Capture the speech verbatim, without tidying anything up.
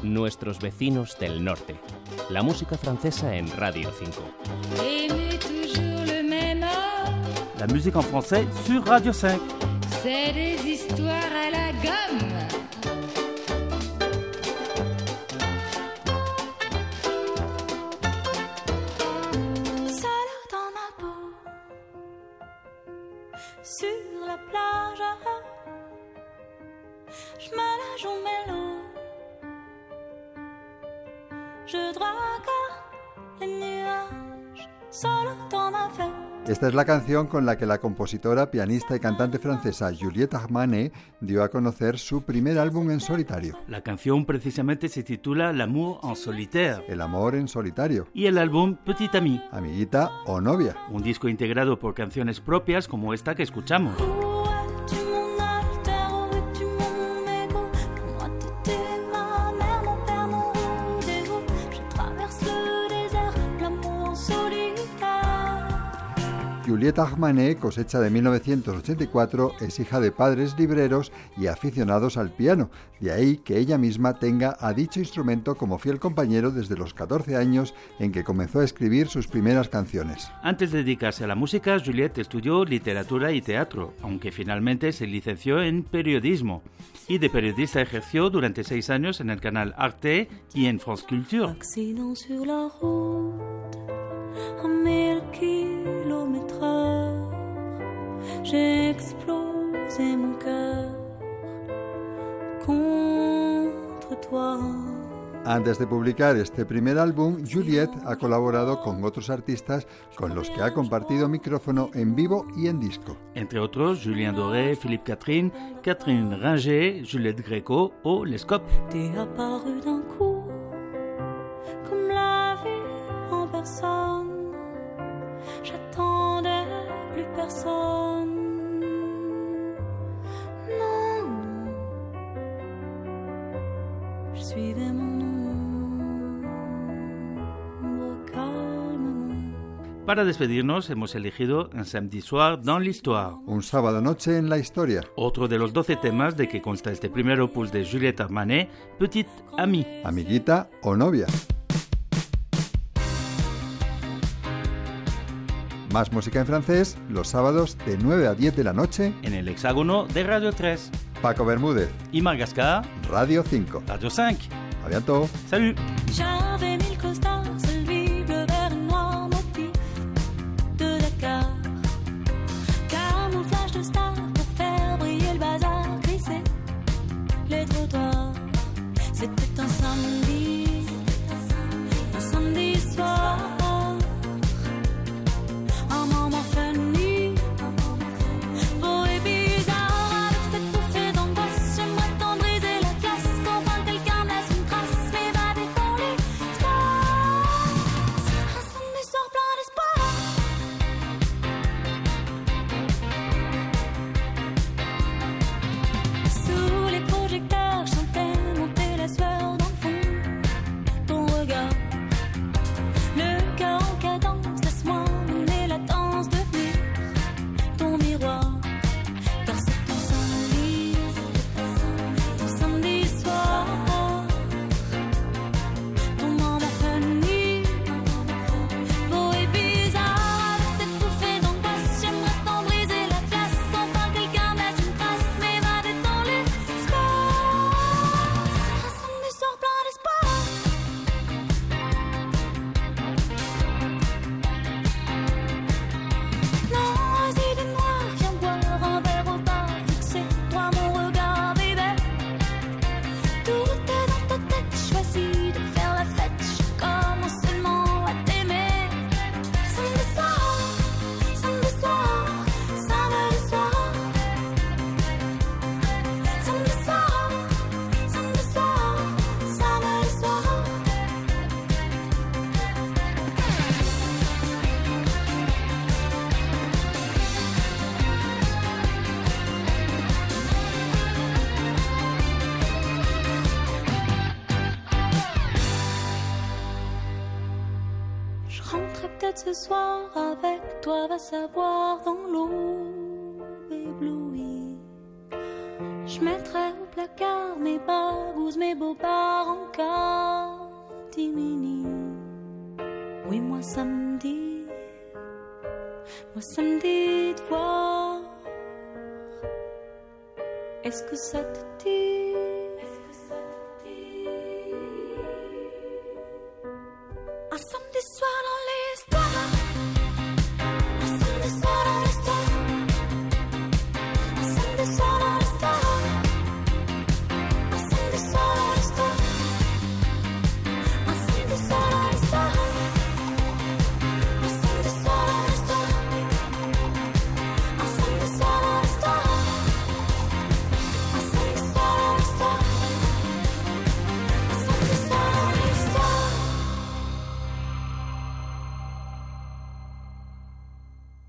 Nuestros vecinos del norte. La música francesa en Radio cinco. La musique en français sur Radio cinq. C'est des histoires à la gomme. Seule dans ma peau, sur la plage, je me la joue mélo. Je drague les nuages, solo dans ma fête. Esta es la canción con la que la compositora, pianista y cantante francesa Juliette Armanet dio a conocer su primer álbum en solitario. La canción precisamente se titula L'amour en solitaire. El amor en solitario. Y el álbum Petit Ami. Amiguita o novia. Un disco integrado por canciones propias como esta que escuchamos. Juliette Armanet, cosecha de mil novecientos ochenta y cuatro, es hija de padres libreros y aficionados al piano. De ahí que ella misma tenga a dicho instrumento como fiel compañero desde los catorce años en que comenzó a escribir sus primeras canciones. Antes de dedicarse a la música, Juliette estudió literatura y teatro, aunque finalmente se licenció en periodismo. Y de periodista ejerció durante seis años en el canal Arte y en France Culture. Accident sur la route, à mille kilomètres heure, j'ai explosé mon cœur contre toi. Antes de publicar este primer álbum, Juliette ha colaborado con otros artistas con los que ha compartido micrófono en vivo y en disco. Entre otros, Julien Doré, Philippe Catherine, Catherine Ringer, Juliette Gréco o Les Cop. T'es apparu d'un coup, comme la vie en personne. J'attendais plus personne. Non, non, je suivais mon ombre calmement. Para despedirnos hemos elegido Un samedi soir dans l'histoire. Un sábado noche en la historia. Otro de los doce temas de que consta este primer opus de Juliette Armanet, Petit Ami. Amiguita o novia. Más música en francés, los sábados de nueve a diez de la noche. En el hexágono de Radio tres. Paco Bermúdez. Y Marc Gascar. Radio cinco. Radio cinq. A bientôt. Salut. J'avais mis le costard, celui bleu, vert et noir, motif de Dakar. Camouflage de star pour faire briller le bazar, grisser les trottoirs. C'était un samedi, un samedi soir. Un moment funny, beau et bizarre, avec cette bouffée d'angoisse, j'aimerais t'en briser la glace, qu'enfin quelqu'un me laisse une trace, m'évader dans l'espace. Un samedi soir plein d'espoir. Sous les projecteurs, je sentais monter la sueur dans le fond, ton regard, le cœur en cadence, laisse-moi mener la danse, devenir ton miroir, car c'est ton samedi, ton samedi soir, ton moment funny, beau et bizarre, avec cette bouffée d'angoisse, j'aimerais t'en briser la glace, qu'enfin quelqu'un me laisse une trace, m'évader dans l'espace. Un samedi soir plein d'espoir. Non, vas-y, viens-moi, viens boire un verre au bar, fixer toi mon regard, baby. Tout est dans ta tête, choisis de faire la fête, je commence seulement à t'aimer. Samedi soir, samedi soir, samedi soir. Samedi soir, samedi soir, samedi soir. Je rentrerai peut-être ce soir avec toi, va savoir, dans l'aube éblouie. Je mettrai au placard mes bagouses, mes les beaux bars en catimini. Oui, moi ça me dit, moi ça me dit de voir. Est-ce que ça te dit,